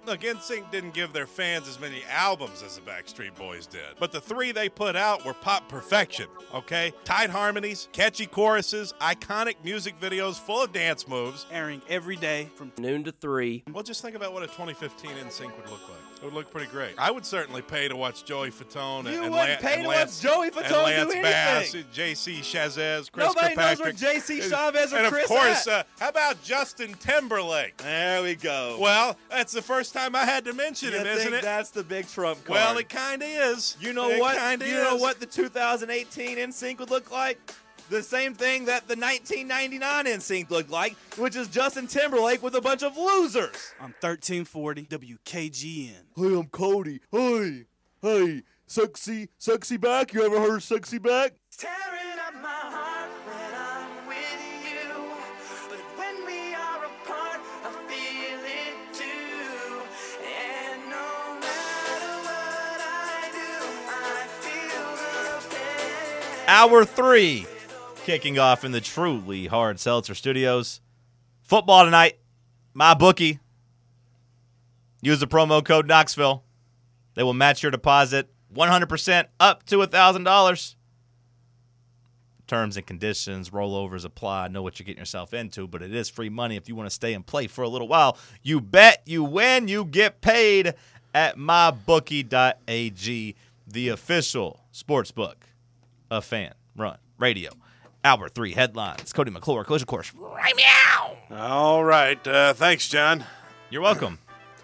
Look, NSYNC didn't give their fans as many albums as the Backstreet Boys did, but the 3 they put out were pop perfection, okay? Tight harmonies, catchy choruses, iconic music videos full of dance moves. Airing every day from noon to 3. Well, just think about what a 2015 NSYNC would look like. It would look pretty great. I would certainly pay to watch Joey Fatone You and wouldn't pay to watch Joey Fatone do Lance anything. Bass, J.C. Chazez, Chris Nobody knows Kirkpatrick. where J.C. Chavez or and Chris of course, at. how about Justin Timberlake? There we go. Well, that's the first time I had to mention you him, think isn't it? that's the big trump card? Well, it kind of is. You know It what? kinda You know is. what the 2018 NSYNC would look like? The same thing that the 1999 NSYNC looked like, which is Justin Timberlake with a bunch of losers. On 1340 WKGN. Hey, I'm Cody. Hey, sexy back. You ever heard of sexy back? Tearing up my heart when I'm with you, but when we are apart, I feel it too. And no matter what I do, I feel the pain. Hour 3, kicking off in the truly hard seltzer studios. Football tonight. My bookie. Use the promo code Knoxville. They will match your deposit 100% up to $1,000. Terms and conditions, rollovers apply. Know what you're getting yourself into, but it is free money if you want to stay and play for a little while. You bet, you win, you get paid at mybookie.ag, the official sportsbook of Fan Run Radio. Hour 3 headlines. Cody McClure, collision course. Right meow. All right. Thanks, John. You're welcome.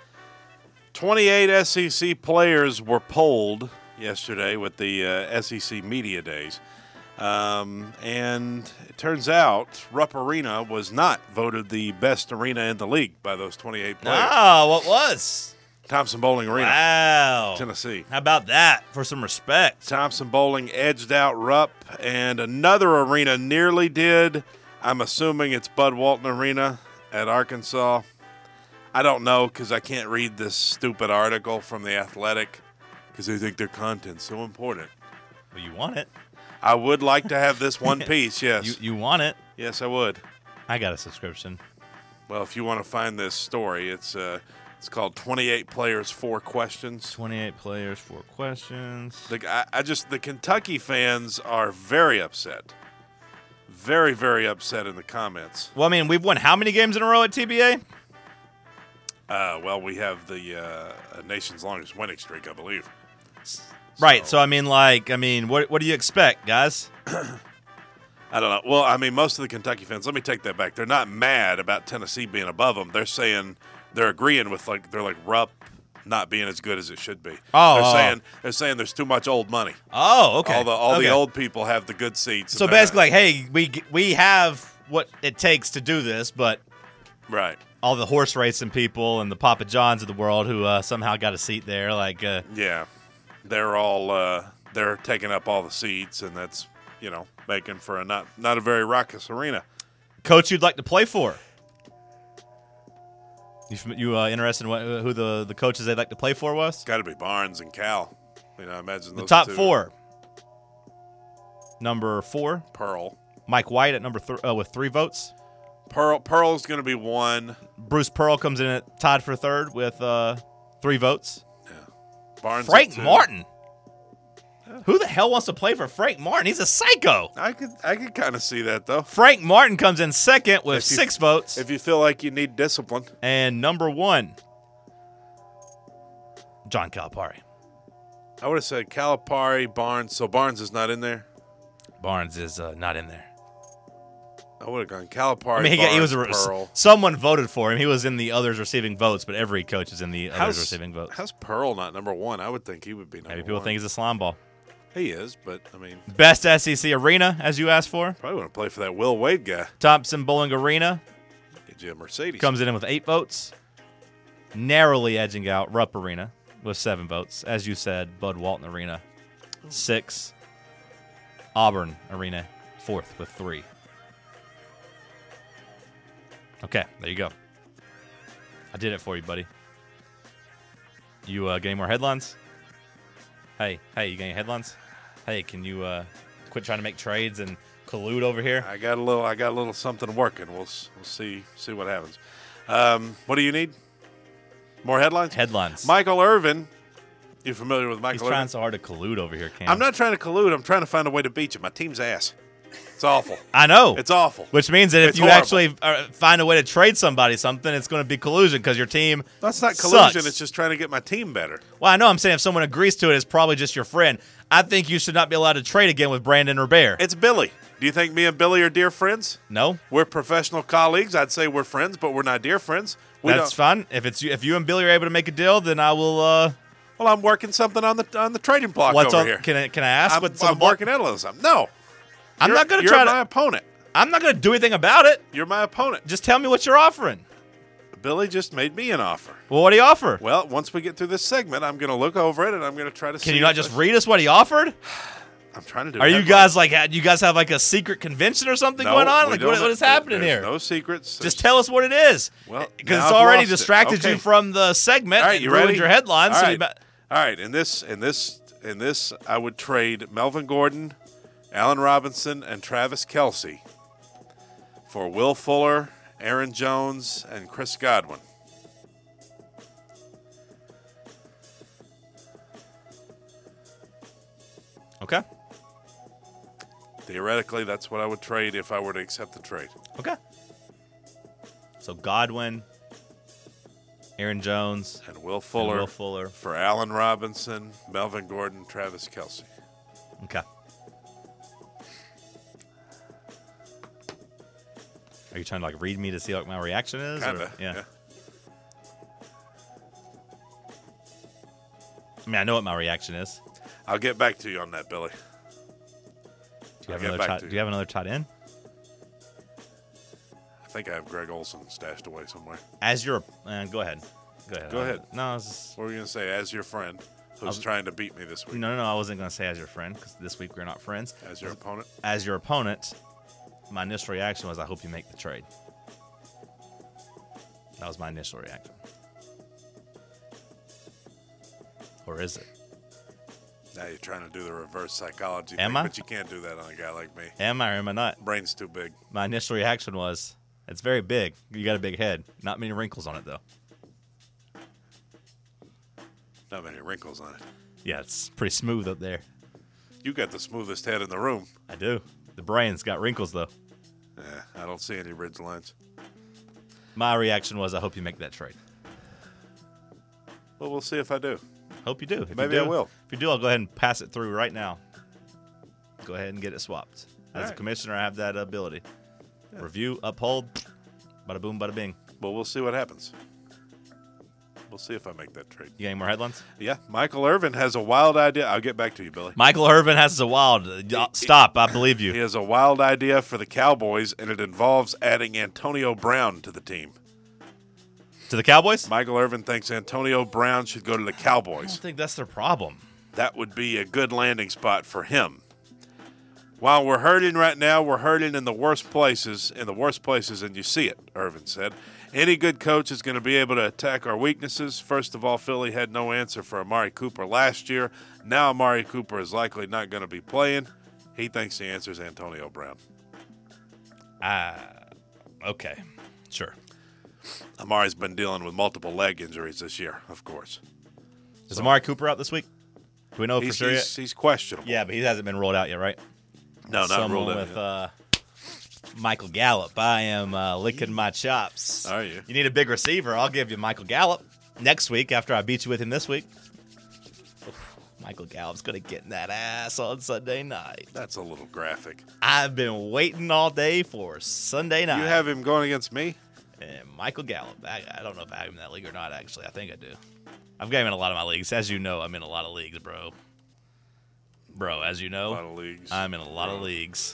28 SEC players were polled yesterday with the SEC Media Days. And it turns out Rupp Arena was not voted the best arena in the league by those 28 players. Ah, what was? Thompson Bowling Arena, Wow. Tennessee. How about that for some respect? Thompson Bowling edged out Rupp, and another arena nearly did. I'm assuming it's Bud Walton Arena at Arkansas. I don't know because I can't read this stupid article from The Athletic because they think their content's so important. Well, you want it. I would like to have this one piece, yes. You want it. Yes, I would. I got a subscription. Well, if you want to find this story, it's called 28 Players, 4 Questions. 28 players, 4 questions. The Kentucky fans are very upset. Very, very upset in the comments. Well, I mean, we've won how many games in a row at TBA? Well, we have the nation's longest winning streak, I believe. Right. So I mean, what do you expect, guys? I don't know. Well, I mean, most of the Kentucky fans, let me take that back. They're not mad about Tennessee being above them. They're saying they're agreeing with Rupp not being as good as it should be. They're saying there's too much old money. Oh, okay. All the old people have the good seats. So basically, hey, we have what it takes to do this, but right. All the horse racing people and the Papa Johns of the world who somehow got a seat there, yeah, they're all they're taking up all the seats, and that's making for a not a very raucous arena. Coach, you'd like to play for? You interested in who the coaches they'd like to play for was? Got to be Barnes and Cal. I imagine the those top two. 4. Number 4, Pearl. Mike White at number with 3 votes. Pearl's going to be 1. Bruce Pearl comes in at tied for 3rd with 3 votes. Yeah. Barnes. Frank Martin. Who the hell wants to play for Frank Martin? He's a psycho. I could kind of see that though. Frank Martin comes in 2nd with 6 votes. If you feel like you need discipline. And number 1, John Calipari. I would have said Calipari, Barnes. So Barnes is not in there. Barnes is not in there. I would have gone Calipari. I mean, Barnes, he was Pearl. Someone voted for him. He was in the others receiving votes, but every coach is in the others receiving votes. How's Pearl not number 1? I would think he would be number 1. Maybe people think he's a slime ball. He is, but I mean, best SEC arena, as you asked for. Probably want to play for that Will Wade guy. Thompson Bowling Arena. Get you a Mercedes. Comes in with 8 votes, narrowly edging out Rupp Arena with 7 votes. As you said, Bud Walton Arena 6, Auburn Arena 4th with 3. Okay, there you go. I did it for you, buddy. You got any more headlines? Hey, you got any headlines? Hey, can you quit trying to make trades and collude over here? I got a little something working. We'll see what happens. What do you need? More headlines? Headlines. Michael Irvin. You familiar with He's Michael trying Irvin? so hard to collude over here, Cam. I'm not trying to collude. I'm trying to find a way to beat you. My team's ass. It's awful. I know. It's awful. Which means that if It's you horrible. actually find a way to trade somebody something, it's going to be collusion because your team That's not collusion. sucks. It's just trying to get my team better. Well, I know I'm saying if someone agrees to it, it's probably just your friend. I think you should not be allowed to trade again with Brandon Robert. It's Billy. Do you think me and Billy are dear friends? No? We're professional colleagues. I'd say we're friends, but we're not dear friends. We That's fine. If you and Billy are able to make a deal, then I will. Well, I'm working something on the trading block What's over on? here. Can I ask I'm, what some I'm working at a little something. No, I'm not going to You're try my to. opponent. I'm not going to do anything about it. You're my opponent. Just tell me what you're offering. Billy just made me an offer. Well, what do you offer? Well, once we get through this segment, I'm going to look over it and I'm going to try to see. Can you not if just read us what he offered? I'm trying to do. Are you headlines. guys do you guys have like a secret convention or something No, going on? we Like don't. what is happening There's here? No secrents. Just tell us what it is. Well, because now it's I've already lost it. distracted Okay. you from the segment. All right, and you ruined ready? your headlines. All so right. you ma- All right. In this, I would trade Melvin Gordon, Allen Robinson, and Travis Kelce for Will Fuller, Aaron Jones, and Chris Godwin. Okay. Theoretically, that's what I would trade if I were to accept the trade. Okay. So Godwin, Aaron Jones, And Will and Fuller, Will Fuller. for Allen Robinson, Melvin Gordon, Travis Kelce. Okay. Are you trying to like read me to see what my reaction is? or- Kinda. Yeah. I mean, I know what my reaction is. I'll get back to you on that, Billy. Do you have I'll get another back tight? to Do you. you have another tight end? I think I have Greg Olson stashed away somewhere. As your go ahead. Go ahead. No, it's just, What were you going to say? As your friend who's trying to beat me this week. no. I wasn't going to say as your friend because this week we're not friends. As your opponent. As your opponent, my initial reaction was, I hope you make the trade. That was my initial reaction. Or is it? Now you're trying to do the reverse psychology Am thing, I? but you can't do that on a guy like me. Am I or am I not? Brain's too big. My initial reaction was, it's very big. You got a big head. Not many wrinkles on it, though. Not many wrinkles on it. Yeah, it's pretty smooth up there. You got the smoothest head in the room. I do. The brain's got wrinkles, though. Yeah, I don't see any ridge lines. My reaction was, I hope you make that trade. Well, we'll see if I do. Hope you do. If Maybe you I do, will. If you do, I'll go ahead and pass it through right now. Go ahead and get it swapped. As a right. commissioner, I have that ability. Review, uphold, bada boom, bada bing. But we'll see what happens. We'll see if I make that trade. You got any more headlines? Yeah, Michael Irvin has a wild idea. I'll get back to you, Billy. Michael Irvin has a wild. Stop, I believe He you. has a wild idea for the Cowboys, and it involves adding Antonio Brown to the team. To the Cowboys? Michael Irvin thinks Antonio Brown should go to the I Cowboys. don't think that's their problem. That would be a good landing spot for him. While we're hurting right now, we're hurting in the worst places, and you see it, Irvin said. Any good coach is going to be able to attack our weaknesses. First of all, Philly had no answer for Amari Cooper last year. Now Amari Cooper is likely not going to be playing. He thinks the answer is Antonio Brown. Okay. Sure. Amari's been dealing with multiple leg injuries this year, of course. Is Amari Cooper out this week? Do we know for He's, sure yet? he's questionable. Yeah, but he hasn't been rolled out yet, right? No, not Someone ruled with out. Michael Gallup. I am licking my chops. Are you? You need a big receiver. I'll give you Michael Gallup next week after I beat you with him this week. Michael Gallup's going to get in that ass on Sunday night. That's a little graphic. I've been waiting all day for Sunday night. You have him going against me? And Michael Gallup. I don't know if I have him in that league or not, actually. I think I do. I've got him in a lot of my leagues. As you know, I'm in a lot of leagues, bro. Bro, as you A know, lot of leagues. I'm in a lot of leagues.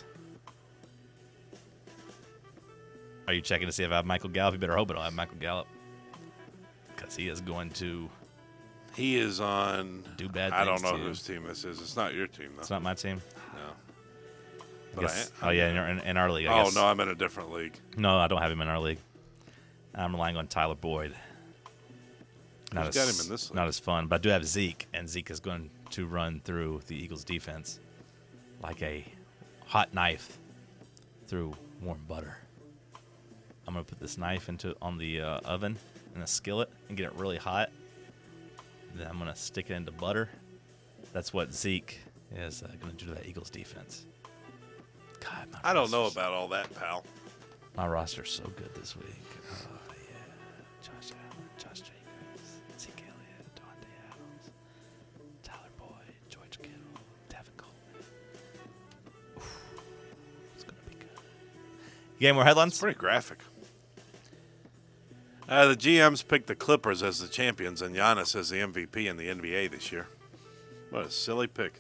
Are you checking to see if I have Michael Gallup? You better hope I don't have Michael Gallup. Because he is going to He is on. do bad I don't things know to you. whose team this is. It's not your team, though. It's not my team. No. I But guess, I- in our league, I Oh, guess. no, I'm in a different league. No, I don't have him in our league. I'm relying on Tyler Boyd. Who's got him in this league? Not as fun, but I do have Zeke, and Zeke is going to run through the Eagles' defense like a hot knife through warm butter. I'm going to put this knife on the oven, in a skillet and get it really hot. Then I'm going to stick it into butter. That's what Zeke is going to do to that Eagles defense. God, I don't know about all that, pal. My roster's so good this week. Oh, yeah. Josh Allen, Josh Jacobs, Zeke Elliott, Devontae Adams, Tyler Boyd, George Kittle, Tevin Coleman. Oof, it's going to be good. You got any more headlines? It's pretty graphic. The GMs picked the Clippers as the champions and Giannis as the MVP in the NBA this year. What a silly pick.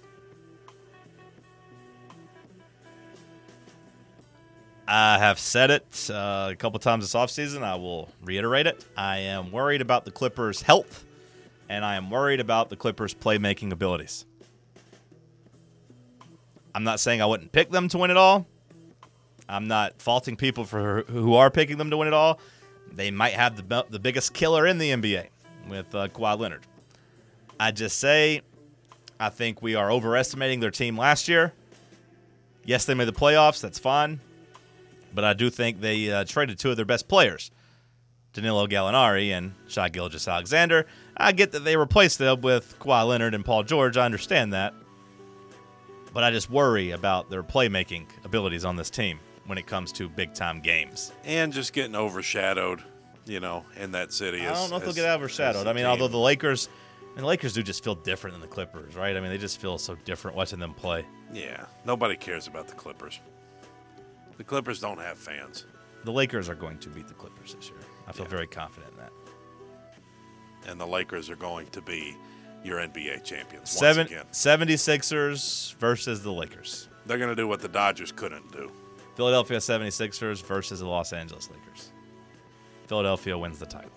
I have said it a couple times this offseason. I will reiterate it. I am worried about the Clippers' health, and I am worried about the Clippers' playmaking abilities. I'm not saying I wouldn't pick them to win it all. I'm not faulting people for who are picking them to win it all. They might have the biggest killer in the NBA with Kawhi Leonard. I just say I think we are overestimating their team last year. Yes, they made the playoffs. That's fine. But I do think they traded two of their best players, Danilo Gallinari and Shai Gilgeous-Alexander. I get that they replaced them with Kawhi Leonard and Paul George. I understand that. But I just worry about their playmaking abilities on this team when it comes to big-time games. And just getting overshadowed, in that city. I don't know if they'll get overshadowed. I mean, although the Lakers do just feel different than the Clippers, right? I mean, they just feel so different watching them play. Yeah, nobody cares about the Clippers. The Clippers don't have fans. The Lakers are going to beat the Clippers this year. I feel very confident in that. And the Lakers are going to be your NBA champions once again. 76ers versus the Lakers. They're going to do what the Dodgers couldn't do. Philadelphia 76ers versus the Los Angeles Lakers. Philadelphia wins the title.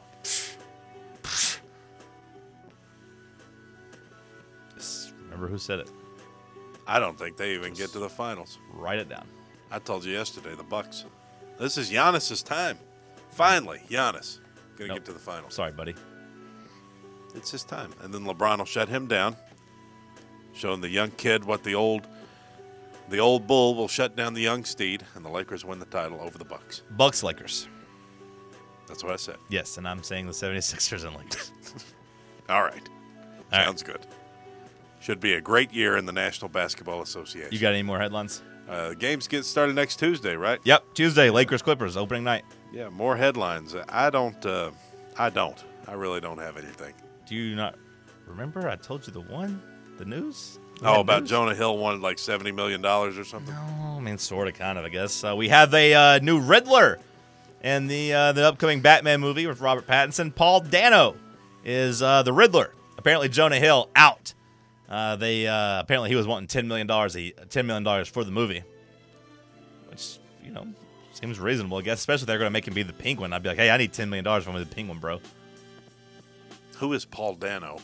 Just remember who said it. I don't think they even get to the finals. Write it down. I told you yesterday, the Bucks. This is Giannis's time. Finally, Giannis going to get to the finals. Sorry, buddy. It's his time. And then LeBron will shut him down, showing the young kid what the old bull will shut down the young steed, and the Lakers win the title over the Bucks. Bucks Lakers. That's what I said. Yes, and I'm saying the 76ers and Lakers. All right. All right. Sounds good. Should be a great year in the National Basketball Association. You got any more headlines? Games get started next Tuesday, right? Yep, Tuesday, Lakers Clippers opening night. Yeah, more headlines. I really don't have anything. Do you not remember? I told you the news. About Jonah Hill wanted like $70 million or something. No, I mean sort of, kind of, I guess. We have a new Riddler in the upcoming Batman movie with Robert Pattinson. Paul Dano is the Riddler. Apparently, Jonah Hill out. Apparently he was wanting $10 million for the movie, which seems reasonable, I guess. Especially if they're going to make him be the Penguin. I'd be like, hey, I need $10 million from the Penguin, bro. Who is Paul Dano?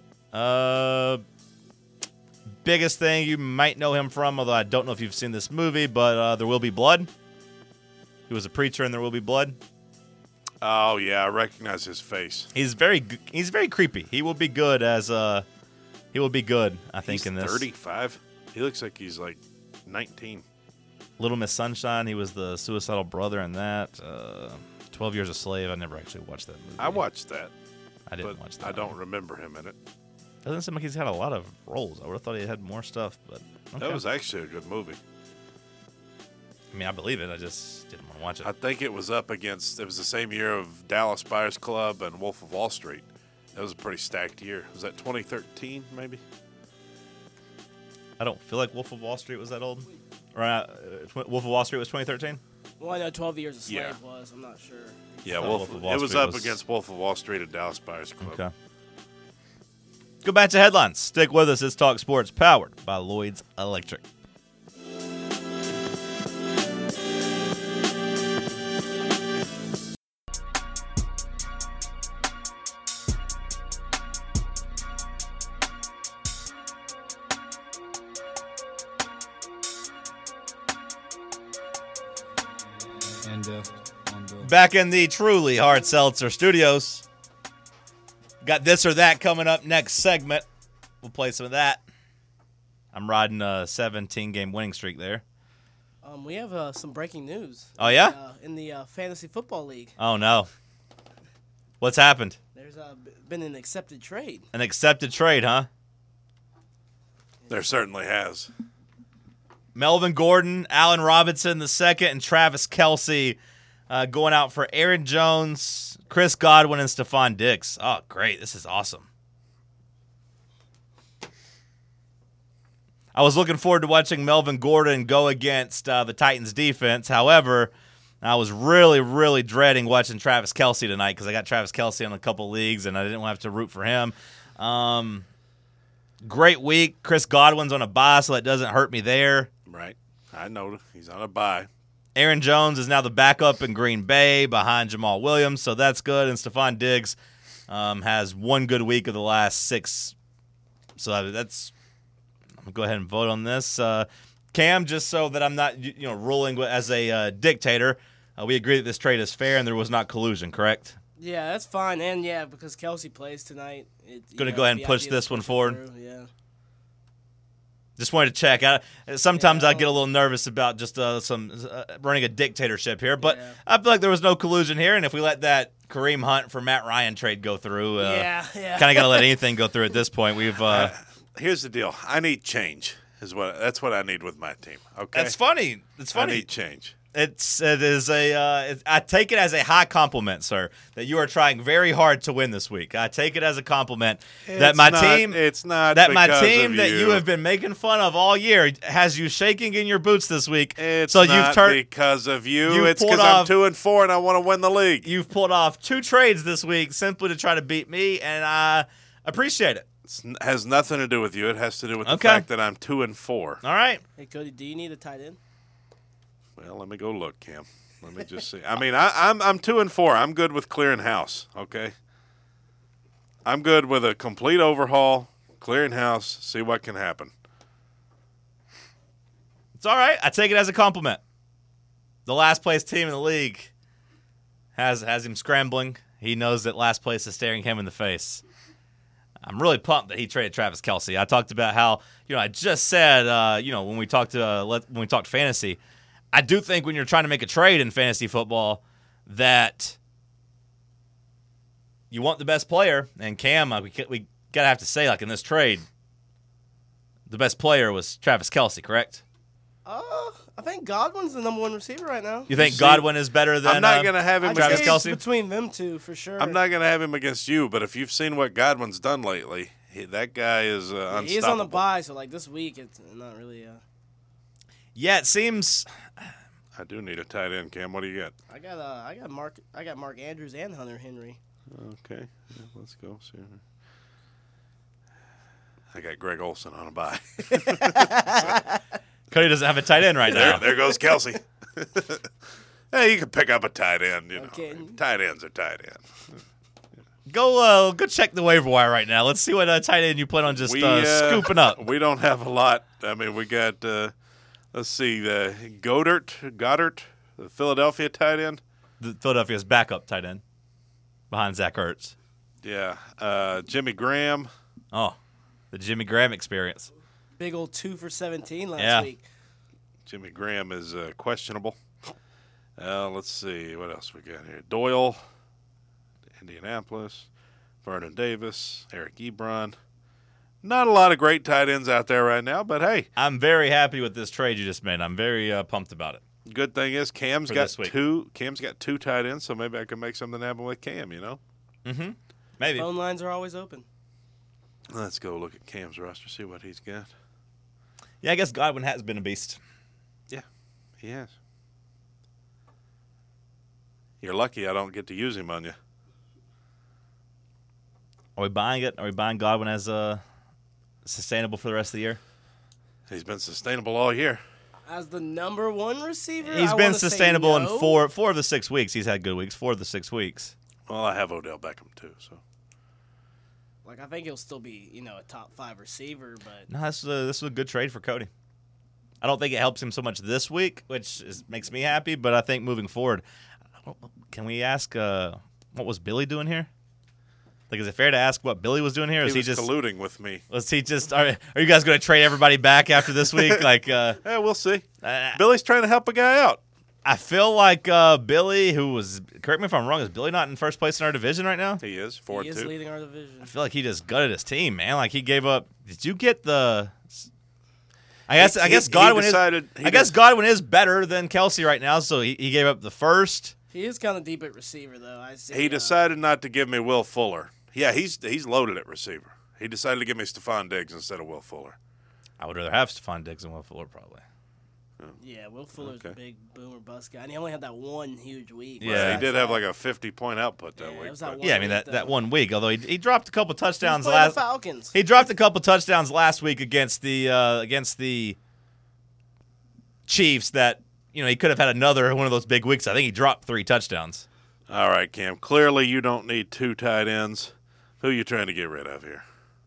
Biggest thing you might know him from, although I don't know if you've seen this movie, but There Will Be Blood. He was a preacher in There Will Be Blood. Oh yeah, I recognize his face. He's very creepy. He will be good I think, in this. 35. He looks like he's like 19. Little Miss Sunshine. He was the suicidal brother in that. 12 Years a Slave. I never actually watched that movie. I watched that. I didn't watch that. I don't remember him in it. Doesn't seem like he's had a lot of roles. I would have thought he had more stuff, but okay. That was actually a good movie. I mean, I believe it. I just didn't want to watch it. I think it was the same year of Dallas Buyers Club and Wolf of Wall Street. That was a pretty stacked year. Was that 2013, maybe? I don't feel like Wolf of Wall Street was that old. Or Wolf of Wall Street was 2013? Well, I know 12 Years a Slave was. I'm not sure. Yeah, Wolf of Wall it was Street up was- against Wolf of Wall Street and Dallas Buyers Club. Okay. Go back to headlines. Stick with us. It's Talk Sports, powered by Lloyd's Electric. Back in the truly hard seltzer studios. Got this or that coming up next segment. We'll play some of that. I'm riding a 17-game winning streak there. We have some breaking news. Oh, yeah? In the Fantasy Football League. Oh, no. What's happened? There's been an accepted trade. An accepted trade, huh? There certainly has. Melvin Gordon, Allen Robinson II, and Travis Kelce going out for Aaron Jones, Chris Godwin, and Stephon Diggs. Oh, great. This is awesome. I was looking forward to watching Melvin Gordon go against the Titans defense. However, I was really, really dreading watching Travis Kelce tonight because I got Travis Kelce in a couple leagues and I didn't have to root for him. Great week. Chris Godwin's on a bye, so that doesn't hurt me there. Right. I know he's on a bye. Aaron Jones is now the backup in Green Bay behind Jamal Williams, so that's good. And Stephon Diggs has one good week of the last 6. So that's – I'm going to go ahead and vote on this. Cam, just so that I'm not ruling as a dictator, we agree that this trade is fair and there was not collusion, correct? Yeah, that's fine. And, yeah, because Kelce plays tonight. Going to go ahead and push this one forward. Yeah. Just wanted to check. Sometimes I get a little nervous about just running a dictatorship here, but I feel like there was no collusion here, and if we let that Kareem Hunt for Matt Ryan trade go through, kind of got to let anything go through at this point. We've here's the deal. I need change. That's what I need with my team. Okay, that's funny. It's funny. I need change. I take it as a high compliment, sir, that you are trying very hard to win this week. I take it as a compliment that my team that you have been making fun of all year has you shaking in your boots this week. It's not because of you. It's because I'm 2-4 and I want to win the league. You've pulled off 2 trades this week simply to try to beat me, and I appreciate it. It has nothing to do with you. It has to do with the fact that I'm 2-4. All right. Hey, Cody, do you need a tight end? Well, let me go look, Cam. Let me just see. I mean, I'm 2-4. I'm good with clearing house. Okay. I'm good with a complete overhaul, clearing house, see what can happen. It's all right. I take it as a compliment. The last place team in the league has him scrambling. He knows that last place is staring him in the face. I'm really pumped that he traded Travis Kelce. I talked about how I just said when we talked fantasy. I do think when you're trying to make a trade in fantasy football that you want the best player. And Cam, we got to have to say, like in this trade, the best player was Travis Kelce, correct? I think Godwin's the number 1 receiver right now. You think Godwin is better than I'm not going to have him Travis against Kelce? Between them two, for sure. I'm not going to have him against you, but if you've seen what Godwin's done lately, that guy is unstoppable. He is on the bye, so like this week, it's not really. Yeah, it seems. I do need a tight end, Cam. What do you got? I got Mark Andrews and Hunter Henry. Okay, let's go. See. I got Greg Olsen on a bye. Cody doesn't have a tight end right now. There goes Kelce. Hey, you can pick up a tight end. Okay. Tight ends are tight ends. Go check the waiver wire right now. Let's see what tight end you plan on just scooping up. We don't have a lot. I mean, we got. Let's see, Goddard, the Philadelphia tight end. The Philadelphia's backup tight end behind Zach Ertz. Yeah, Jimmy Graham. Oh, the Jimmy Graham experience. Big old 2 for 17 last week. Jimmy Graham is questionable. Let's see, what else we got here? Doyle, Indianapolis, Vernon Davis, Eric Ebron. Not a lot of great tight ends out there right now, but hey. I'm very happy with this trade you just made. I'm very pumped about it. Good thing is Cam's got 2 tight ends, so maybe I can make something happen with Cam, Mm-hmm. Maybe. Phone lines are always open. Let's go look at Cam's roster, see what he's got. Yeah, I guess Godwin has been a beast. Yeah, he has. You're lucky I don't get to use him on you. Are we buying it? Are we buying Godwin as sustainable for the rest of the year? He's been sustainable all year. As the number 1 receiver, he's been sustainable in 4 of the 6 weeks. He's had good weeks. 4 of the 6 weeks. Well, I have Odell Beckham too, so. Like I think he'll still be, a top 5 receiver, but no, this is a good trade for Cody. I don't think it helps him so much this week, which makes me happy. But I think moving forward, can we ask what was Billy doing here? Like, is it fair to ask what Billy was doing here? He was just colluding with me. Was he just? Are you guys going to trade everybody back after this week? Like, we'll see. Billy's trying to help a guy out. I feel like Billy, who was, correct me if I'm wrong, is Billy not in first place in our division right now? He is He is 4-2. leading our division. I feel like he just gutted his team, man. Like he gave up. Did you get the? I guess Godwin is better than Kelsey right now, so he gave up the first. He is kind of deep at receiver, though. I see. He decided not to give me Will Fuller. Yeah, he's loaded at receiver. He decided to give me Stephon Diggs instead of Will Fuller. I would rather have Stephon Diggs than Will Fuller, probably. Yeah, Will Fuller's Okay. a big boomer bust guy, and he only had that one huge week. Yeah, He did have like a 50-point output that Yeah, week. it was that but- one Yeah, I mean week, that though. 1 week. Although he dropped a couple touchdowns He's playing last. the Falcons. He dropped a couple touchdowns last week against the Chiefs. That he could have had another one of those big weeks. I think he dropped 3 touchdowns. All right, Cam. Clearly, you don't need 2 tight ends. Who are you trying to get rid of here?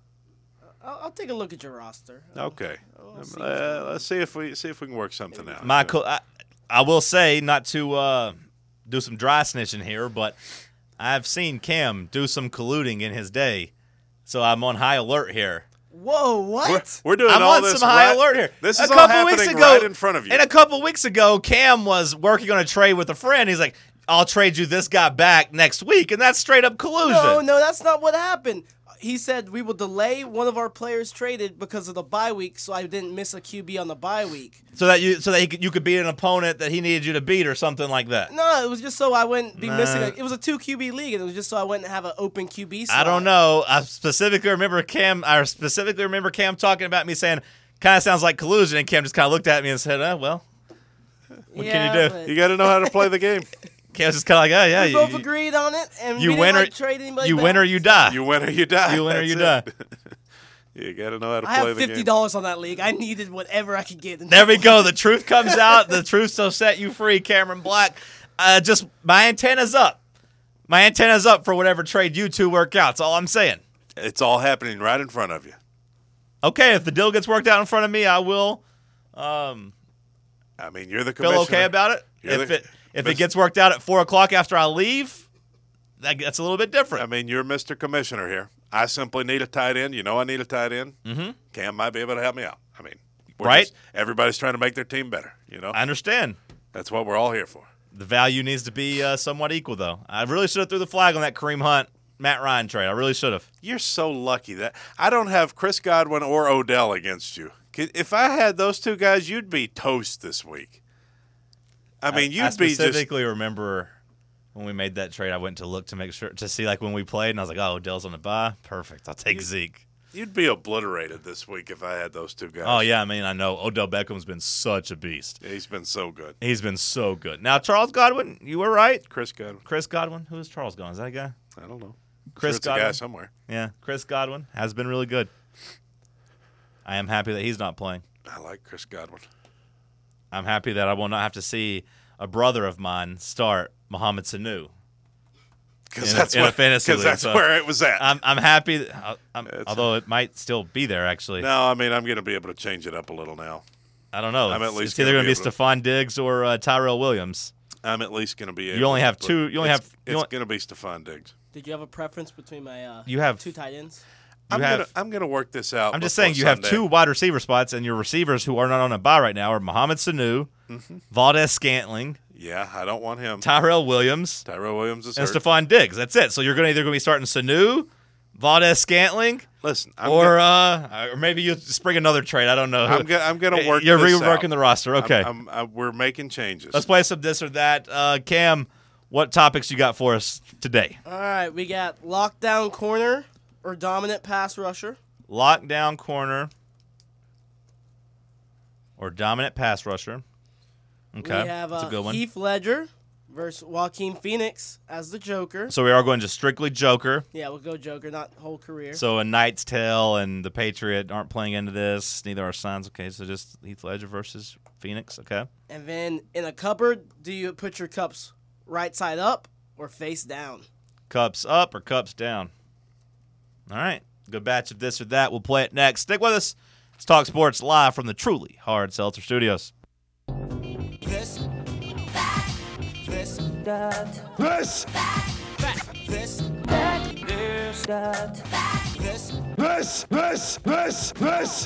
I'll take a look at your roster. Okay. We'll see. Let's see if we can work something out. Michael, I will say, not to do some dry snitching here, but I've seen Cam do some colluding in his day, so I'm on high alert here. Whoa, what? We're doing I'm all on this some high right- alert here. This A is all couple weeks happening ago- right in front of you. And a couple weeks ago, Cam was working on a trade with a friend. He's like, I'll trade you this guy back next week, and that's straight up collusion. No, that's not what happened. He said we will delay one of our players traded because of the bye week, so I didn't miss a QB on the bye week. So that you could beat an opponent that he needed you to beat or something like that. No, it was just so I wouldn't be missing. Nah. It was a 2 QB league, and it was just so I wouldn't have an open QB slot. I don't know. I specifically remember Cam talking about me saying, kind of sounds like collusion, and Cam just kind of looked at me and said, well, what can you do? but You got to know how to play the game. Cam's just kind of like, oh, yeah. we both agreed on it, and you we win didn't or trade anybody you back. win or you die. You win or you die. You win or you That's die. it. You got to know how to I play have the game. $50 on that league. I needed whatever I could get. There we go. The truth comes out. The truth will set you free, Cameron Black. Just my antenna's up. My antenna's up for whatever trade you two work out. That's all I'm saying. It's all happening right in front of you. Okay, if the deal gets worked out in front of me, I will I mean, you're the feel commissioner. okay about it. You're If it gets worked out at 4 o'clock after I leave, that's a little bit different. I mean, you're Mr. Commissioner here. I simply need a tight end. You know I need a tight end. Mm-hmm. Cam might be able to help me out. I mean, Right. Everybody's trying to make their team better. I understand. That's what we're all here for. The value needs to be somewhat equal, though. I really should have threw the flag on that Kareem Hunt, Matt Ryan trade. I really should have. You're so lucky that I don't have Chris Godwin or Odell against you. If I had those 2 guys, you'd be toast this week. I mean, I you'd be just. specifically remember when we made that trade. I went to look to make sure to see like when we played, and I was like, "Oh, Odell's on the bye. Perfect. I'll take Zeke." You'd be obliterated this week if I had those 2 guys. Oh yeah, I mean, I know Odell Beckham's been such a beast. He's been so good. He's been so good. Now Charles Godwin, you were right. Chris Godwin. Chris Godwin. Who is Charles Godwin? Is that a guy? I don't know. Chris Sure it's a Godwin. guy somewhere. Yeah, Chris Godwin has been really good. I am happy that he's not playing. I like Chris Godwin. I'm happy that I will not have to see a brother of mine start Mohamed Sanu. Because In a- that's, in a fantasy league, that's so where it was at. I'm happy, although it might still be there. Actually, No, I mean, I'm going to be able to change it up a little now. I don't know. I'm at It's least either gonna going to be be able to- Stephon Diggs or Tyrell Williams. I'm at least going to be able You only to have put- two. You only it's- have. It's going to be Stephon Diggs. Did you have a preference between my You have- 2 tight ends? I'm have- gonna work this out. I'm just before saying you have Sunday. 2 wide receiver spots, and your receivers who are not on a bye right now are Mohamed Sanu, Valdez Scantling, Yeah, I don't want him. Tyrell Williams, Tyrell Williams is and hurt. Stephon Diggs. That's it. So you're either going to be starting Sanu, Valdez Scantling, Listen, I'm or gonna, maybe you spring another trade. I don't know. I'm gonna work. You're this reworking out. the roster. Okay. We're making changes. Let's play some this or that. Cam, what topics you got for us today? All right, we got lockdown corner or dominant pass rusher. Lockdown corner or dominant pass rusher. Okay, We have that's a good one. Heath Ledger versus Joaquin Phoenix as the Joker. So we are going to strictly Joker. Yeah, we'll go Joker, not whole career. So A Knight's Tale and the Patriot aren't playing into this. Neither are Suns. Okay, so just Heath Ledger versus Phoenix. Okay. And then in a cupboard, do you put your cups right side up or face down? Cups up or cups down? All right. Good batch of this or that. We'll play it next. Stick with us. Let's talk sports live from the truly Hard Seltzer Studios. This, this, that, This, this, that, this, that, this.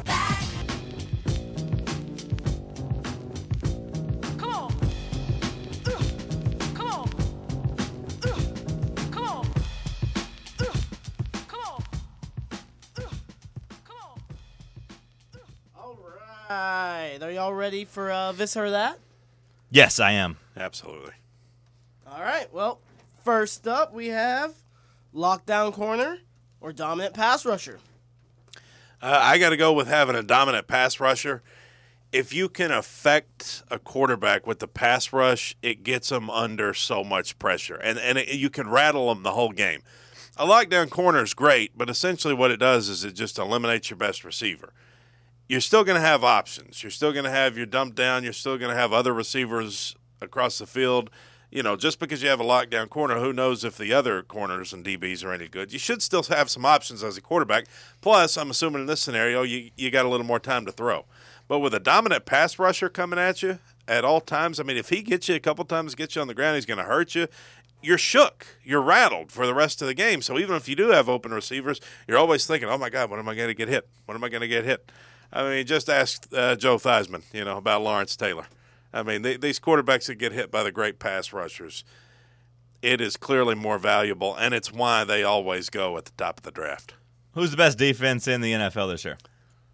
right. Are y'all ready for this or that? Yes, I am. Absolutely. All right. Well, first up we have lockdown corner or dominant pass rusher. I got to go with having a dominant pass rusher. If you can affect a quarterback with the pass rush, it gets them under so much pressure, and you can rattle them the whole game. A lockdown corner is great, but essentially what it does is it just eliminates your best receiver. You're still going to have options. You're still going to have your dump down. You're still going to have other receivers across the field. You know, just because you have a lockdown corner, who knows if the other corners and DBs are any good. You should still have some options as a quarterback. Plus, I'm assuming in this scenario, you got a little more time to throw. But with a dominant pass rusher coming at you at all times, I mean, if he gets you a couple times, gets you on the ground, he's going to hurt you. You're shook. You're rattled for the rest of the game. So even if you do have open receivers, you're always thinking, oh, my God, when am I going to get hit? When am I going to get hit? I mean, just ask Joe Theismann, about Lawrence Taylor. I mean, these quarterbacks that get hit by the great pass rushers, it is clearly more valuable, and it's why they always go at the top of the draft. Who's the best defense in the NFL this year?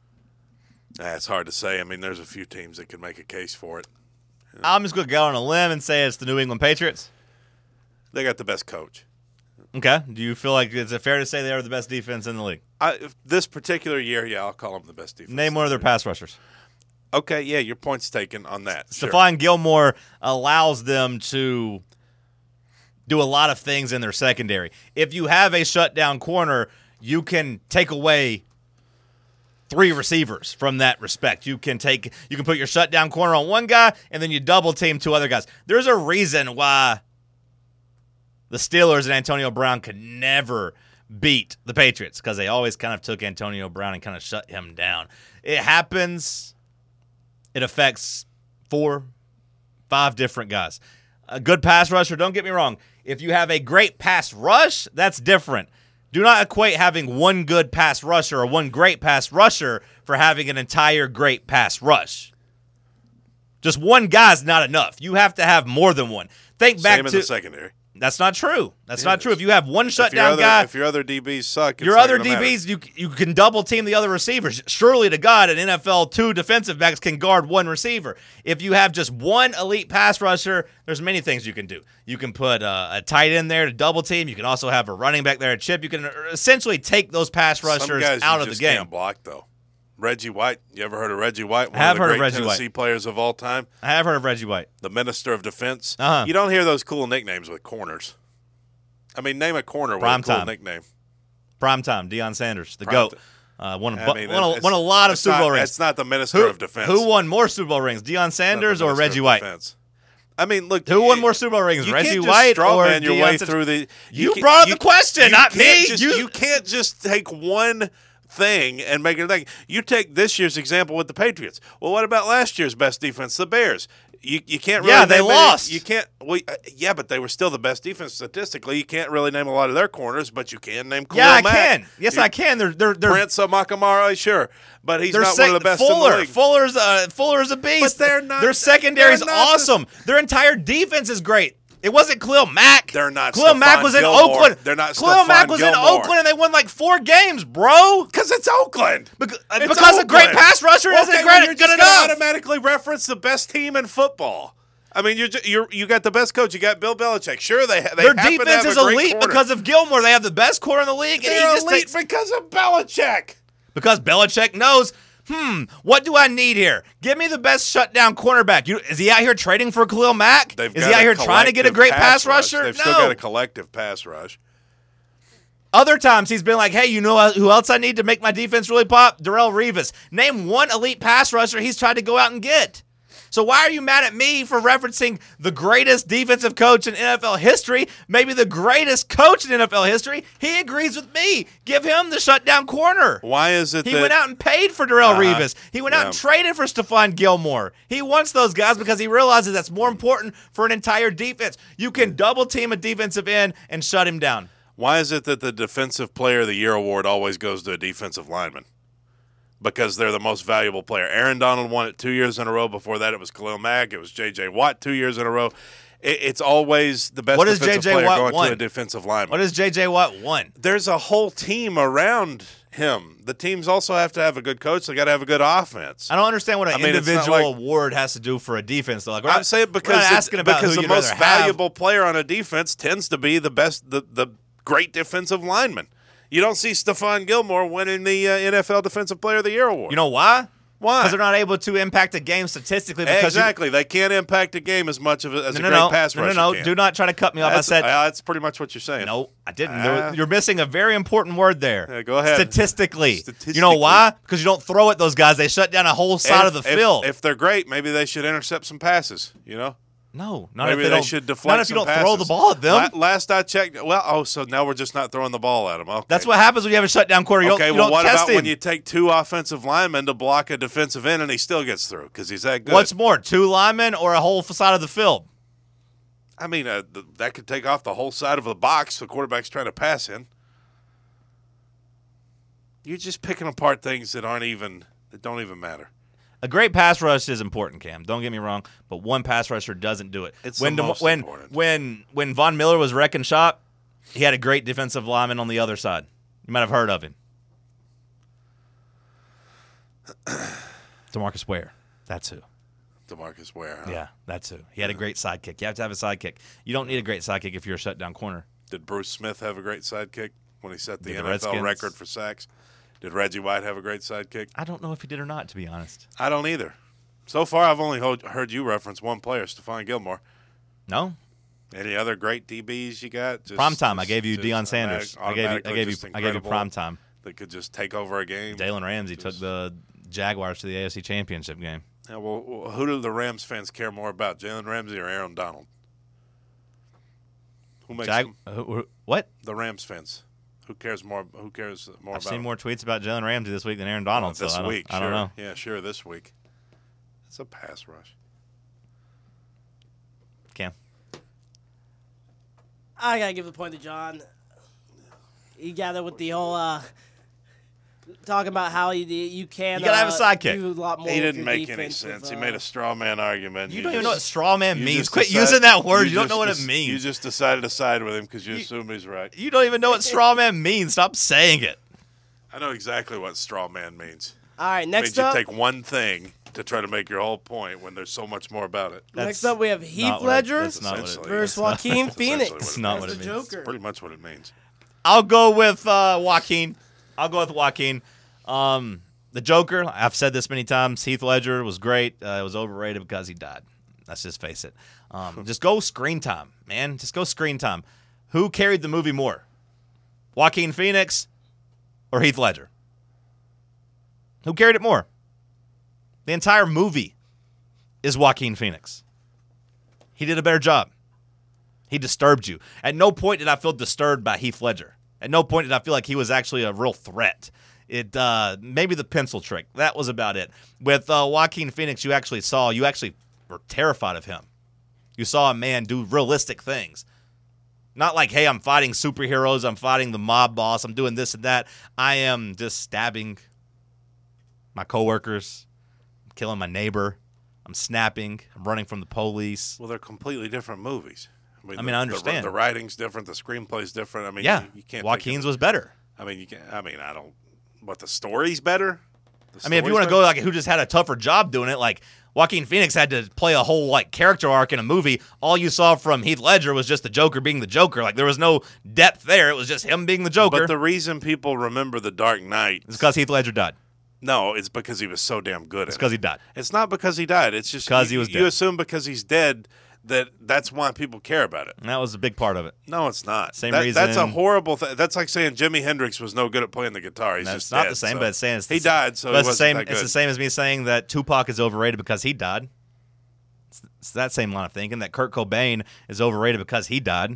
It's hard to say. I mean, there's a few teams that can make a case for it. I'm just going to go on a limb and say it's the New England Patriots. They got the best coach. Okay. Do you feel like it's fair to say they are the best defense in the league? This particular year, yeah, I'll call them the best defense. Name one of their pass rushers. Okay, yeah, your point's taken on that. Sure. Stephon Gilmore allows them to do a lot of things in their secondary. If you have a shutdown corner, you can take away 3 receivers from that respect. You can put your shutdown corner on one guy, and then you double team 2 other guys. There's a reason why the Steelers and Antonio Brown could never beat the Patriots, because they always kind of took Antonio Brown and kind of shut him down. It happens. It affects 4, 5 different guys. A good pass rusher, don't get me wrong. If you have a great pass rush, that's different. Do not equate having one good pass rusher or one great pass rusher for having an entire great pass rush. Just one guy's not enough. You have to have more than one. Think back Same in the secondary. That's not true. That's not true. If you have one shutdown guy, if your other DBs suck, your other DBs, you can double team the other receivers. Surely to God, an NFL 2 defensive backs can guard one receiver. If you have just one elite pass rusher, there's many things you can do. You can put a tight end there to double team. You can also have a running back there to chip. You can essentially take those pass rushers out of the game. Can't block though. Reggie White. You ever heard of Reggie White? I have heard of Reggie Tennessee White. Players of all time. I have heard of Reggie White. The Minister of Defense. Uh-huh. You don't hear those cool nicknames with corners. I mean, name a corner with a cool nickname. Primetime, Deion Sanders, the Prime GOAT. Won a mean, lot of Super Bowl rings. It's not the Minister of Defense. Who won more Super Bowl rings, Deion Sanders or Reggie White? Defense. I mean, look. Who won more Super Bowl rings, you Reggie can't just White straw or man your Deion way Sanders? through the. You brought up the question, not me. You can't just take one thing and make it a thing. You take this year's example with the Patriots. Well, what about last year's best defense, the Bears? You can't really. Yeah, they name lost. You can't. Well, yeah, but they were still the best defense statistically. You can't really name a lot of their corners, but you can name. Khalil Yeah, I Mack. can. Yes, I can. They're Prince Amakamara, sure, but he's not one of the best in the league. Fuller's a beast. But they're not. Their secondary's they're not awesome. Their entire defense is great. It wasn't Khalil Mack. They're not Khalil Mack Stephon was in Gilmore. Oakland. They're not Khalil Mack Stephon was in Gilmore. Oakland, and they won like 4 games, bro. Because it's Oakland. Because It's a great Oakland. pass rusher isn't Okay, great, well, you're good just gonna enough. automatically reference the best team in football. I mean, you got the best coach. You got Bill Belichick. Sure, they Their happen to defense have is a great elite corner. because of Gilmore. They have the best corner in the league, and he They're just elite takes because of Belichick. because Belichick knows. What do I need here? Give me the best shutdown cornerback. Is he out here trading for Khalil Mack? They've Is got he out a here trying to get a collective great pass rush. rusher? They've No. still got a collective pass rush. Other times he's been like, hey, you know who else I need to make my defense really pop? Darrelle Revis. Name one elite pass rusher he's tried to go out and get. So why are you mad at me for referencing the greatest defensive coach in NFL history, maybe the greatest coach in NFL history? He agrees with me. Give him the shutdown corner. Why is it He that went out and paid for Darrelle Revis. He went out Yeah. and traded for Stephon Gilmore. He wants those guys because he realizes that's more important for an entire defense. You can double team a defensive end and shut him down. Why is it that the Defensive Player of the Year award always goes to a defensive lineman? Because they're the most valuable player. Aaron Donald won it 2 years in a row. Before that, it was Khalil Mack. It was J.J. Watt 2 years in a row. It's always the best What does defensive J.J. player Watt going want? to a defensive lineman. What does J.J. Watt want? There's a whole team around him. The teams also have to have a good coach. They got to have a good offense. I don't understand what an I mean, it's not individual like- award has to do for a defense. Though. Like, I'm saying we're because not asking about because who the you'd most rather have. valuable player on a defense tends to be the best, the great defensive lineman. You don't see Stephon Gilmore winning the NFL Defensive Player of the Year award. You know why? Why? Because they're not able to impact a game statistically. Because Exactly. They can't impact a game as much as a great pass rusher No. can. Do not try to cut me off. That's, I said that's pretty much what you're saying. no. I didn't. Ah. You're missing a very important word there. Yeah, go ahead. Statistically. Statistically. You know why? Because you don't throw at those guys. They shut down a whole side of the field. If they're great, maybe they should intercept some passes, you know? No, not Maybe if they don't, should deflect not if you some don't throw the passes. ball at them. Last I checked, so now we're just not throwing the ball at them. Okay. That's what happens when you have a shutdown quarter. You Okay, don't, well, you don't what test about him. when you take two offensive linemen to block a defensive end and he still gets through because he's that good? What's more, 2 linemen or a whole side of the field? I mean, that could take off the whole side of the box the quarterback's trying to pass in. You're just picking apart things that don't even matter. A great pass rush is important, Cam. Don't get me wrong, but one pass rusher doesn't do it. It's when the most important. When Von Miller was wrecking shop, he had a great defensive lineman on the other side. You might have heard of him. DeMarcus Ware. That's who. DeMarcus Ware. Huh? Yeah, that's who. He had a great sidekick. You have to have a sidekick. You don't need a great sidekick if you're a shutdown corner. Did Bruce Smith have a great sidekick when he set the Did the NFL Redskins? record for sacks? Did Reggie White have a great sidekick? I don't know if he did or not, to be honest. I don't either. So far, I've only heard you reference one player, Stephon Gilmore. No. Any other great DBs you got? Prime time. I gave you Deion Sanders. I gave you incredible prime time. That could just take over a game. Jalen Ramsey took the Jaguars to the AFC Championship game. Yeah, well, who do the Rams fans care more about, Jalen Ramsey or Aaron Donald? Who makes them? What? The Rams fans. Who cares more? Who cares more I've about seen more tweets about Jalen Ramsey this week than Aaron Donald. this so week? I don't know. Yeah, sure. This week, it's a pass rush. Cam. I gotta give the point to John. He got it with the whole talking about how you can. You gotta have a sidekick. Do a lot more He with didn't your make any defense sense. with, He made a straw man argument. You don't even know what straw man you means. just Quit decide- using that word. You don't just know what it You means. just decided to side with him because you assume he's right. You don't even know what straw man means. Stop saying it. I know exactly what straw man means. All right, It next means you up. take one thing to try to make your whole point when there's so much more about it. Next up, we have Heath not what it- Ledger that's not what it- Essentially, versus that's Joaquin essentially Phoenix. what it That's not as what the it means. Joker. Pretty much what it means. I'll go with Joaquin. The Joker, I've said this many times, Heath Ledger was great. It was overrated because he died. Let's just face it. Just go screen time, man. Just go screen time. Who carried the movie more? Joaquin Phoenix or Heath Ledger? Who carried it more? The entire movie is Joaquin Phoenix. He did a better job. He disturbed you. At no point did I feel disturbed by Heath Ledger. At no point did I feel like he was actually a real threat. It maybe the pencil trick. That was about it. With Joaquin Phoenix, you actually were terrified of him. You saw a man do realistic things. Not like, hey, I'm fighting superheroes, I'm fighting the mob boss, I'm doing this and that. I am just stabbing my coworkers, I'm killing my neighbor, I'm snapping, I'm running from the police. Well, they're completely different movies. I understand. The writing's different. The screenplay's different. I mean, Yeah, you can't. Joaquin's was better. I mean, you can't. I mean, I don't. But the story's better. I mean, if you want to go like who just had a tougher job doing it, like Joaquin Phoenix had to play a whole like character arc in a movie. All you saw from Heath Ledger was just the Joker being the Joker. Like there was no depth there. It was just him being the Joker. But the reason people remember The Dark Knight It's because Heath Ledger died. No, it's because he was so damn good It's at because it. he died. It's not because he died. It's just 'Cause he was you dead. assume because he's dead that's why people care about it. And that was a big part of it. No, it's not. Same That's a reason- horrible thing. That's like saying Jimi Hendrix was no good at playing the guitar. He's That's just not dead, the same, so. but it's saying it's he died, so but he it's the wasn't same. that good. It's the same as me saying that Tupac is overrated because he died. It's that same line of thinking that Kurt Cobain is overrated because he died.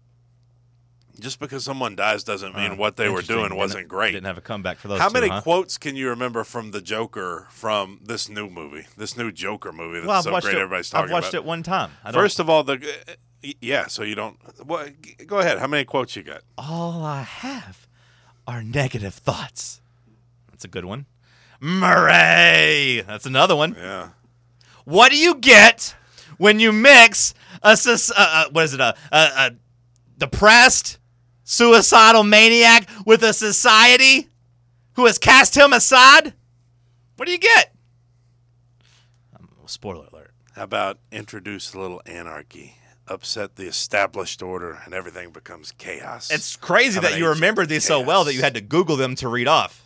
Just because someone dies doesn't mean what they were Interesting. doing wasn't great. Didn't have a comeback for those. How two, many huh? quotes can you remember from the Joker from this new movie, this new Joker movie that's Well, I've so watched great it. everybody's talking I've watched about? it one time. I don't, First of all, yeah, so you don't. Well, go ahead. How many quotes you got? all I have are negative thoughts. That's a good one. Murray. That's another one. Yeah. What do you get when you mix a depressed, suicidal maniac with a society who has cast him aside? What do you get? Spoiler alert. How about introduce a little anarchy, upset the established order, and everything becomes chaos? It's crazy How that about you remembered these so well that you had to Google them to read off.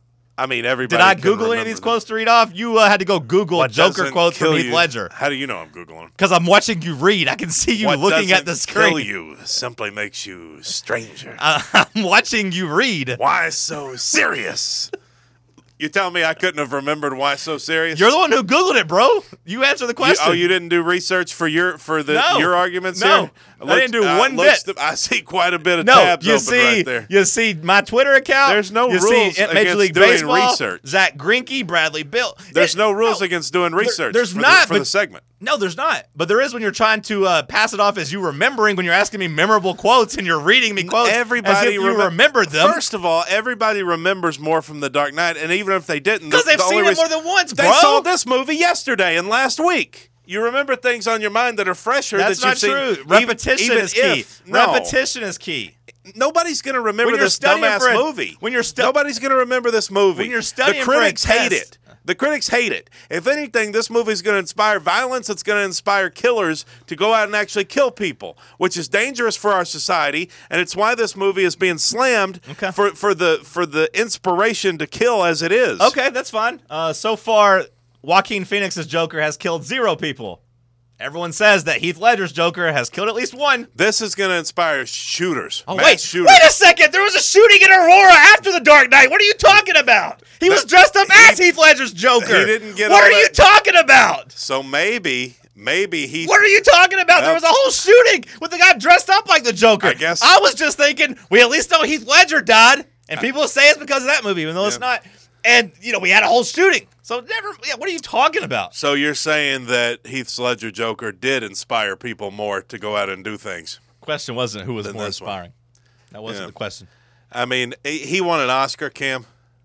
I mean, everybody. Did I can Google any of remember these them. quotes to read off? You had to go Google What Joker doesn't quotes from kill Heath you- Ledger. How do you know I'm Googling? Because I'm watching you read. I can see you What looking at the doesn't kill screen. you simply makes you stranger. I'm watching you read. Why so serious? You tell me I couldn't have remembered why so serious? You're the one who Googled it, bro. You answer the question. You didn't do research for your No. arguments No. here? I didn't do one bit. I see quite a bit of No, tabs you open see, right there. you see my Twitter account. There's no you rules see Major against League doing Baseball, research. Zach Greinke, Bradley Bill. There's no rules against doing research. there's for not, for but- the segment. No, there's not. But there is when you're trying to pass it off as you remembering when you're asking me memorable quotes and you're reading me quotes Everybody as if you remembered them. First of all, everybody remembers more from The Dark Knight, and even if they didn't, Because they've the seen only it more reason- than once, They bro. saw this movie yesterday and last week. You remember things on your mind that are fresher. That's that not you've seen, true. even- Repetition even is key. if- No. Repetition is key. Nobody's going to remember When you're this studying dumbass for a- movie. when you're Nobody's going to remember this movie. When you're studying the for a critics hate test. it. The critics hate it. If anything, this movie is going to inspire violence. It's going to inspire killers to go out and actually kill people, which is dangerous for our society. And it's why this movie is being slammed Okay. for the inspiration to kill as it is. Okay, that's fine. So far, Joaquin Phoenix's Joker has killed 0 people. Everyone says that Heath Ledger's Joker has killed at least 1. This is going to inspire shooters. Oh, mass wait. shooters. Wait a second. There was a shooting in Aurora after The Dark Knight. What are you talking about? He was dressed up as Heath Ledger's Joker. he didn't get What all are you that- talking about? So maybe he. What are you talking about? There Yep. was a whole shooting with the guy dressed up like the Joker. I guess- I was just thinking, we at least know Heath Ledger died, and people say it's because of that movie, even though it's Yep. not. And, we had a whole shooting. So what are you talking about? So you're saying that Heath Ledger Joker did inspire people more to go out and do things? Question wasn't who was Than more this one. inspiring. That wasn't Yeah. the question. I mean, he won an Oscar, Cam.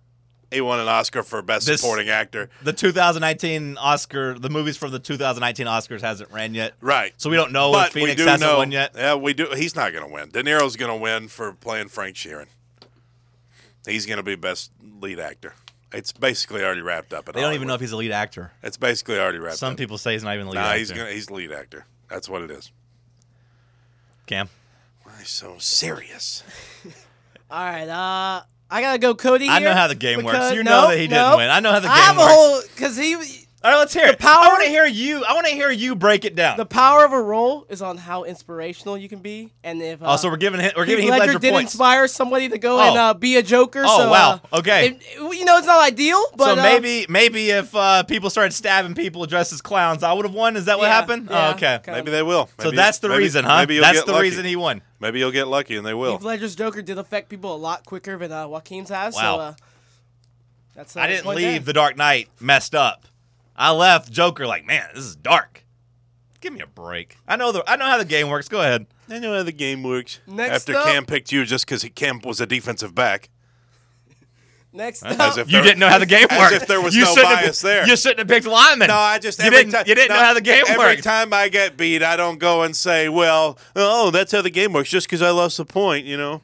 He won an Oscar for Best This- Supporting Actor. The 2019 Oscar, the movies from the 2019 Oscars hasn't ran yet. Right. So we don't know But if Phoenix we do hasn't know, won yet. Yeah, we do. He's not going to win. De Niro's going to win for playing Frank Sheeran. He's going to be Best Lead Actor. It's basically already wrapped up. They don't even know if he's a lead actor. It's basically already wrapped up. Some people say he's not even a lead Nah, actor. he's lead actor. That's what it is. Cam. Why so serious? All right, I gotta go, Cody. I know here how the game works. because- You know no, that he no. didn't win. I know how the I game have works. a whole because he. All right, let's hear it. power- I want to hear you. I want to hear you break it down. The power of a role is on how inspirational you can be, and if So we're giving Heath Heath Ledger did points. inspire somebody to go Oh. and be a Joker. Oh, so, wow. Okay. it's not ideal, but So maybe if people started stabbing people dressed as clowns, I would have won. Is that what Yeah, happened? yeah. Oh, okay. Maybe they will. So Maybe- that's the maybe- reason, huh? Maybe you'll That's get the lucky. reason he won. Maybe you'll get lucky, and they will. Heath Ledger's Joker did affect people a lot quicker than Joaquin's has. Wow. So that's I didn't point leave there. The Dark Knight messed up. I left Joker like, man, this is dark. Give me a break. I know how the game works. Go ahead. I know how the game works. Next After up- Cam picked you just because Cam was a defensive back. Next As up, if You didn't know how the game as worked. if there was you no shouldn't have- bias there. You shouldn't have picked lineman. No, I just you every didn't. time You didn't know how the game every worked. time I get beat, I don't go and say, "Well, oh, that's how the game works," just because I lost the point.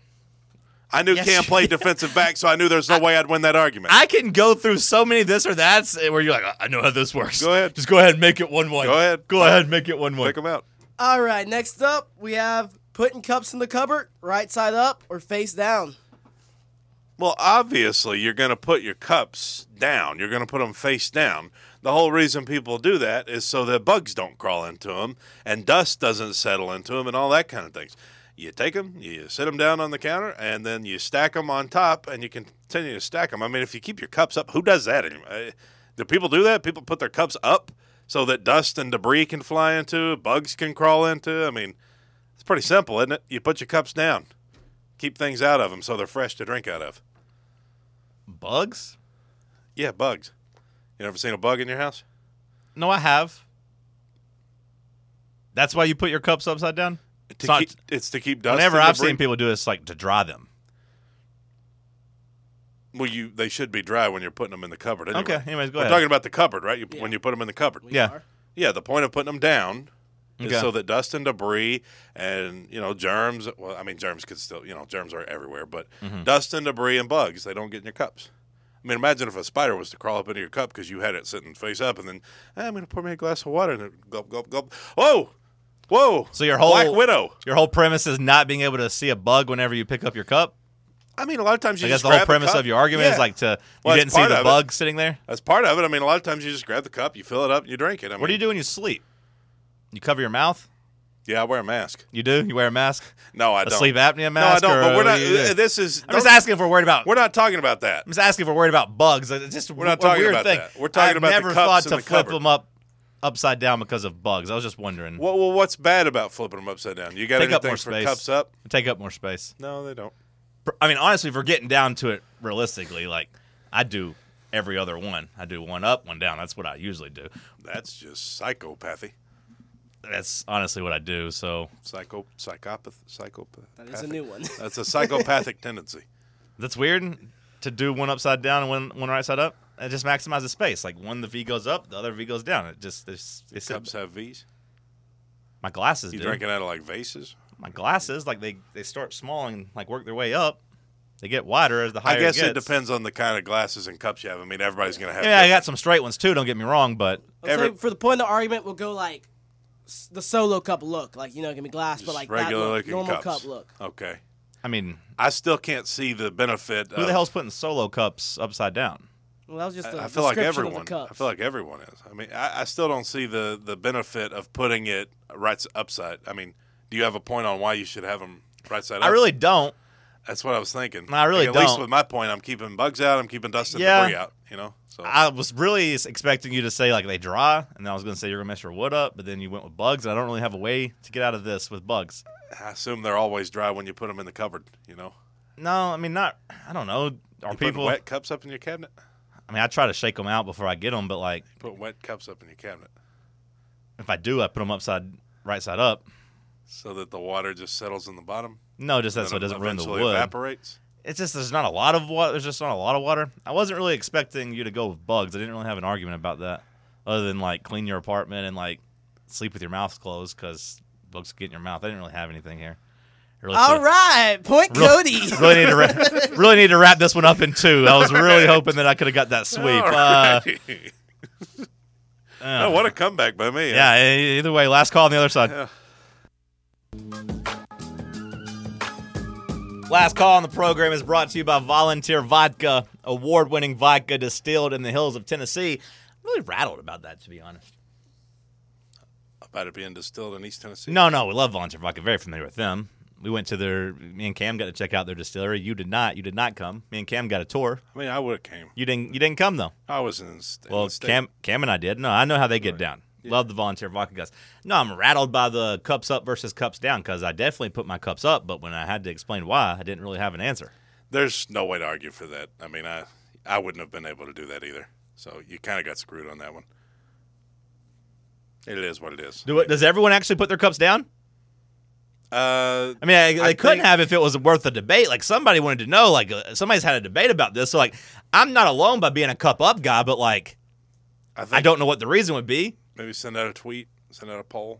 I knew Yes, Cam you played defensive back, so I knew there's no way I'd win that argument. I can go through so many this or that's where you're like, I know how this works. Go ahead. Just go ahead and make it 1-1. Go ahead. Go ahead and make it 1-1. Pick them out. all right. Next up, we have putting cups in the cupboard, right side up or face down. Well, obviously, you're going to put your cups down. You're going to put them face down. The whole reason people do that is so that bugs don't crawl into them and dust doesn't settle into them and all that kind of things. You take them, you sit them down on the counter, and then you stack them on top, and you continue to stack them. I mean, if you keep your cups up, who does that anymore? Do people do that? People put their cups up so that dust and debris can fly into, bugs can crawl into. I mean, it's pretty simple, isn't it? You put your cups down. Keep things out of them so they're fresh to drink out of. Bugs? Yeah, bugs. You ever seen a bug in your house? No, I have. That's why you put your cups upside down? It's to keep dust. Whenever and I've debris. seen people do it, it's like to dry them. Well, they should be dry when you're putting them in the cupboard. Anyway. Okay, anyways, go We're ahead. talking about the cupboard, right? Yeah. When you put them in the cupboard. Yeah. Are. Yeah, the point of putting them down is Okay. so that dust and debris and, germs, well, I mean, germs could still, germs are everywhere, but dust and debris and bugs, they don't get in your cups. I mean, imagine if a spider was to crawl up into your cup because you had it sitting face up and then, I'm going to pour me a glass of water and then gulp, gulp, gulp. Whoa. So your whole Black Widow. Your whole premise is not being able to see a bug whenever you pick up your cup. I mean, a lot of times you I guess just the whole grab premise cup. of your argument is Yeah. like Well, you it's didn't see part the of it. bug sitting there. That's part of it. I mean, a lot of times you just grab the cup, you fill it up, and you drink it. I mean, What do you do when you sleep? You cover your mouth? Yeah, I wear a mask. You do? You wear a mask? No, I A don't. sleep apnea mask? No, I don't. or But we're what not. do you do? This is. I'm just asking if we're worried about. We're not talking about that. I'm just asking if we're worried about bugs. It's just We're not a talking weird about thing. that. We're talking I've about the never cups thought in to the flip cupboard. them upside down because of bugs. I was just wondering. Well, what's bad about flipping them upside down? You got Take up anything more for space. cups up? Take up more space. No, they don't. I mean, honestly, if we're getting down to it realistically, like I do every other one. I do one up, one down. That's what I usually do. That's just psychopathy. That's honestly what I do. So Psychopath. That is a new one. That's a psychopathic tendency. that's weird to do one upside down and one right side up. It just maximizes space. Like one the V goes up, the other V goes down. It's Cups have V's. my glasses You do. drinking out of like vases? My glasses, like they start small and like work their way up. They get wider as the higher I guess it it gets. depends on the kind of glasses and cups you have. I mean, everybody's going to have. Yeah, I got different- some straight ones too. Don't get me wrong, but Let's say for the point of the argument, we'll go like the solo cup look, like it can be glass, but just like regular that look, looking normal cups. cup look. Okay. I mean, I still can't see the benefit. who the hell's putting solo cups upside down? Well, that was just the I feel like description everyone. of the cups. I feel like everyone is. I mean, I still don't see the benefit of putting it right upside. I mean, do you have a point on why you should have them right side up? I really don't. That's what I was thinking. I really Like, at least don't. with my point, I'm keeping bugs out. I'm keeping dust and Yeah. debris out. So I was really expecting you to say like they dry, and I was going to say you're going to mess your wood up, but then you went with bugs, and I don't really have a way to get out of this with bugs. I assume they're always dry when you put them in the cupboard. No, I mean not. I don't know. Are You put people? wet cups up in your cabinet? I mean, I try to shake them out before I get them, but like Put wet cups up in your cabinet if I do, I put them right side up. so that the water just settles in the bottom. No, just that and so it then doesn't ruin the eventually wood. evaporates. It's just there's not a lot of water. There's just not a lot of water. I wasn't really expecting you to go with bugs. I didn't really have an argument about that, other than like clean your apartment and like sleep with your mouth closed because bugs get in your mouth. I didn't really have anything here. I really All should've- right, point Real- Cody. really need to wrap this one up in two. I was really hoping that I could have got that sweep. Alrighty. Oh, what a comeback by me. Yeah, either way, last call on the other side. Yeah. Last call on the program is brought to you by Volunteer Vodka, award-winning vodka distilled in the hills of Tennessee. I'm really rattled about that, to be honest. About it being distilled in East Tennessee. No, we love Volunteer Vodka. Very familiar with them. We went to me and Cam got to check out their distillery. You did not. You did not come. Me and Cam got a tour. I mean, I would have came. You didn't come though. I was in the Well, state. Cam and I did. No, I know how they get down. Love the Volunteer Vodka guys. No, I'm rattled by the cups up versus cups down because I definitely put my cups up, but when I had to explain why, I didn't really have an answer. There's no way to argue for that. I mean, I wouldn't have been able to do that either. So you kind of got screwed on that one. It is what it is. Does everyone actually put their cups down? I I mean, they couldn't think- have if it was worth a debate. Like somebody wanted to know. Like somebody's had a debate about this. So like, I'm not alone by being a cup up guy, but like, think I don't know what the reason would be. maybe send out a tweet, send out a poll.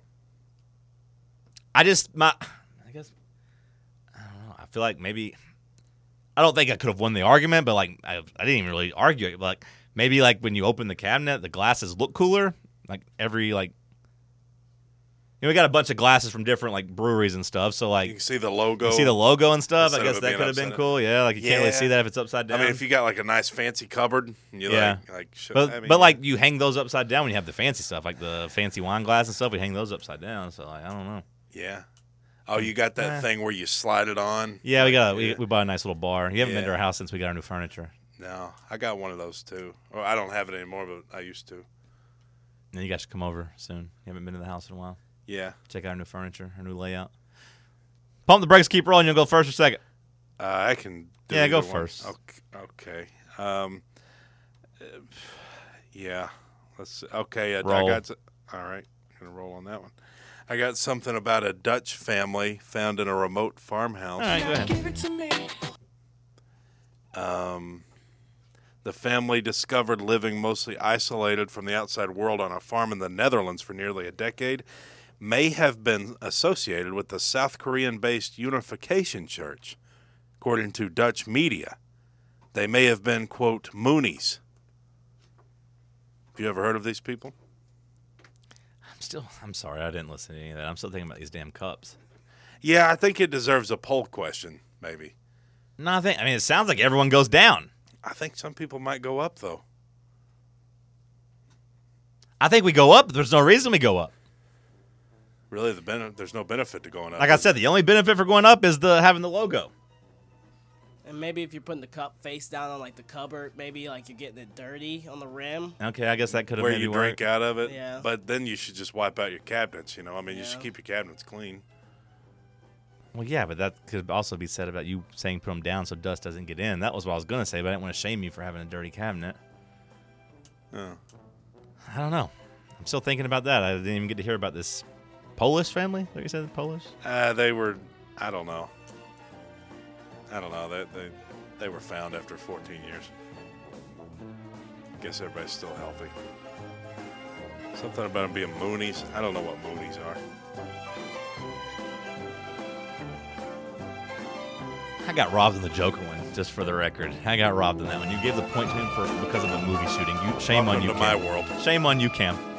I guess I don't know. I feel like maybe I don't think I could have won the argument, but like I didn't even really argue it. But like maybe like when you open the cabinet, the glasses look cooler. Like every like. We got a bunch of glasses from different like breweries and stuff, so You like can see the logo. you see the logo and stuff. I Instead of guess it that being could have been upside cool. Yeah, like you can't really Yeah. see that if it's upside down. I mean, if you got like a nice fancy cupboard, and you Yeah. should, But I mean, but like you hang those upside down when you have the fancy stuff, like the fancy wine glass and stuff. We hang those upside down. So like I don't know. yeah. Oh, you got that thing where you slide it on? Yeah, Yeah. we bought a nice little bar. You haven't been to Yeah. our house since we got our new furniture. No, I got one of those too. Well, I don't have it anymore, but I used to. And you guys should come over soon. You haven't been to the house in a while. Yeah. Check out our new furniture, our new layout. Pump the brakes, keep rolling. You'll go first or second. I can. Do Yeah, go either one. first. Okay. Yeah. Let's. Okay. I Roll. got. All right. Gonna roll on that one. I got something about a Dutch family found in a remote farmhouse. All right, go ahead. Give it to me. The family, discovered living mostly isolated from the outside world on a farm in the Netherlands for nearly a decade, may have been associated with the South Korean-based Unification Church. According to Dutch media, they may have been, quote, Moonies. Have you ever heard of these people? I'm sorry, I didn't listen to any of that. I'm still thinking about these damn cups. Yeah, I think it deserves a poll question, maybe. No, it sounds like everyone goes down. I think some people might go up, though. I think we go up, but there's no reason we go up. Really, there's no benefit to going up. Like I said, the only benefit for going up is having the logo. And maybe if you're putting the cup face down on like the cupboard, maybe like you're getting it dirty on the rim. Okay, I guess that could have where maybe you drink worked. out of it. Yeah. But then you should just wipe out your cabinets, you know. I mean, you should Yeah. keep your cabinets clean. Well, yeah, but that could also be said about you saying put them down so dust doesn't get in. That was what I was going to say, but I didn't want to shame you for having a dirty cabinet. Oh. I don't know. I'm still thinking about that. I didn't even get to hear about this Polish family. What you said, Polish? They were, I don't know. They were found after 14 years. Guess everybody's still healthy. Something about them being Moonies. I don't know what Moonies are. I got robbed in the Joker one, just for the record. I got robbed in that one. You gave the point to him because of a movie shooting. Shame on Welcome you, to Cam. my world. Shame on you, Cam.